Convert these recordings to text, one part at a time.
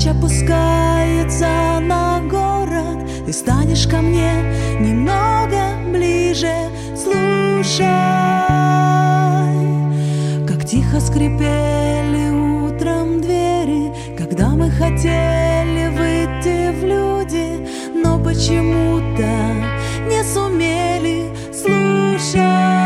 опускается на город, ты станешь ко мне немного ближе. Слушай, как тихо скрипели утром двери, когда мы хотели выйти в люди, но почему-то не сумели. Слушай,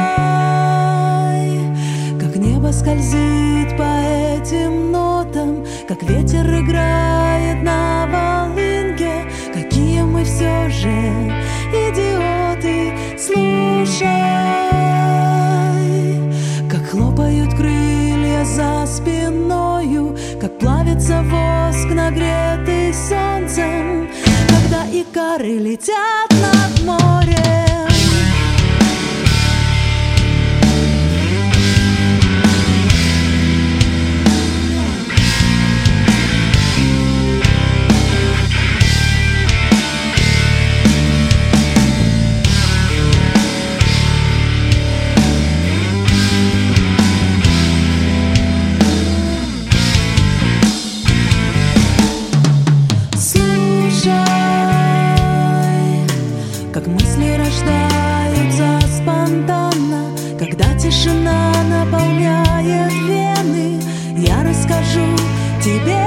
как небо скользит по этим нотам, как ветер играет на волынке, какие мы все же идиоты. Слушай, как хлопают крылья за спиною, как плавится воск, нагретый солнцем, когда икары летят над морем. Как мысли рождаются спонтанно, когда тишина наполняет вены, я расскажу тебе